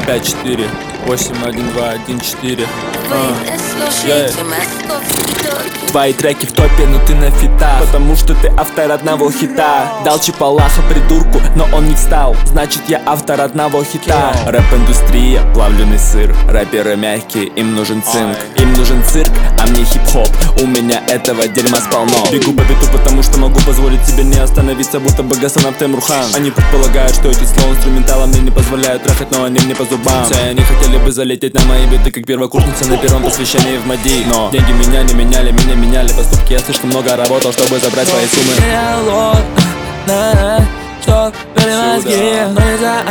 5-4, 8-1-2-1-4. Твои треки в топе, но ты на фитах, потому что ты автор одного хита. Дал Чипалаха придурку, но он не встал, значит я автор одного хита. Рэп-индустрия, плавленый сыр. Рэперы мягкие, им нужен цинк. Им нужен цирк, а мне хип-хоп. У меня этого дерьма сполно. Бегу по биту, потому что могу позволить себе не остановиться, будто бы Гасан Темурхан. Они предполагают, что эти слова инструментала мне не позволяют трахать, но они мне по зубам. Все они хотели бы залететь на мои биты, как первокурсница на первом посвящении в МАДИ. Но деньги меня не меняли, меня меняли поступки. Я слишком много работал, чтобы забрать свои суммы. Что перемозги, но из-за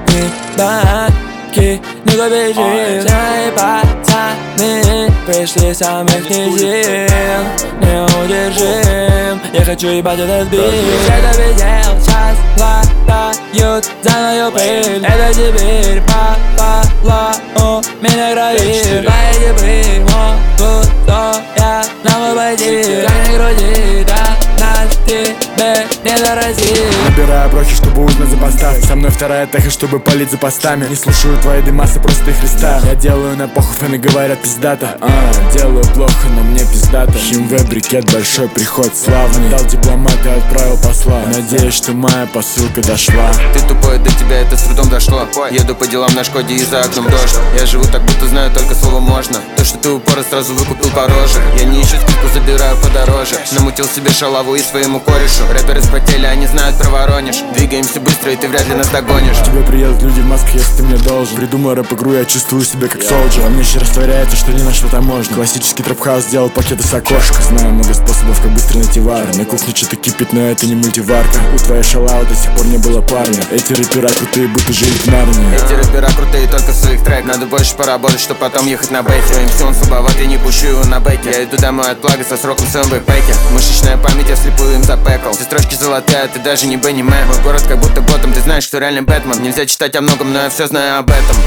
бабки не побежим. Все мои пацаны пришли с самых низин. Не удержим, я хочу ебать этот бит. Это видел, сейчас хватают за мою пыль. Это теперь попало у меня грозит. Мои дебри могут, что я на мой пойти. Как не груди, да нас тебе не заразит. Набираю брохи, чтобы узнать за поставки. Со мной вторая теха, чтобы палить за постами. Не слушаю твои дымасы, просто их листа. Я делаю на похуй, фэны говорят пиздато. Делаю плохо, но мне пиздато. Химве, брикет, большой приход славный. Дал дипломат и отправил посла. Надеюсь, что моя посылка дошла. Ты тупой, до тебя это с трудом дошло. Еду по делам на Шкоде и за окном дождь. Я живу так, будто знаю только слово можно. То, что ты упорно сразу выкупил по роже. Я не ищу скидку, забираю подороже. Намутил себе шалаву и своему корешу. Рэперы спотели, они знают про Воронеж. Двигаемся быстро, и ты вряд ли нас догонишь. Тебе приедут люди в масках, если ты мне должен. Придумал рэп-игру, я чувствую себя как солджер. А мне еще растворяется, что не на что-то можно. Классический трэп-хаус сделал пакеты с окошка. Знаю много способов, как быстро найти вар. На кухне что-то кипит, но это не мультиварка. У твоей шалавы до сих пор не было парня. Эти рэпера крутые, будто жили в Нарнии. Эти рэпера крутые только в своих трек. Надо больше поработать, чтоб потом ехать на бэке. МС он слабоват, я не пущу его на бэке. Я иду домой от плага со сроком в своем бэкпэке. Мышечная память, я вслепую им запекал. Все строчки золотые, а ты даже не Бенни Мэн. Мой город как будто ботом, ты знаешь, кто реально Бэтмен. Нельзя читать о многом, но я все знаю об этом.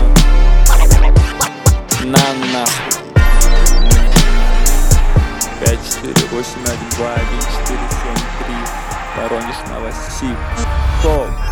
На нахуй. 5-4, 8-1-2-1-4-7-3. Воронеж, Новосиб.